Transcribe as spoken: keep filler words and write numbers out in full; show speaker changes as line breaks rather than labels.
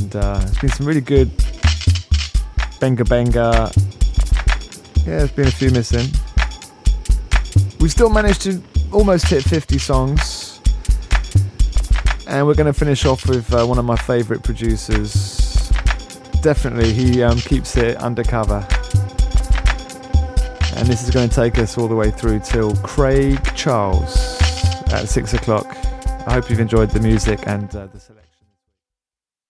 and uh, it's been some really good Benga Benga. Yeah, there's been a few missing. We still managed to almost hit fifty songs, and we're going to finish off with uh, one of my favourite producers. Definitely, he um, keeps it undercover. And this is going to take us all the way through till Craig Charles at six o'clock. I hope you've enjoyed the music and uh, the selection.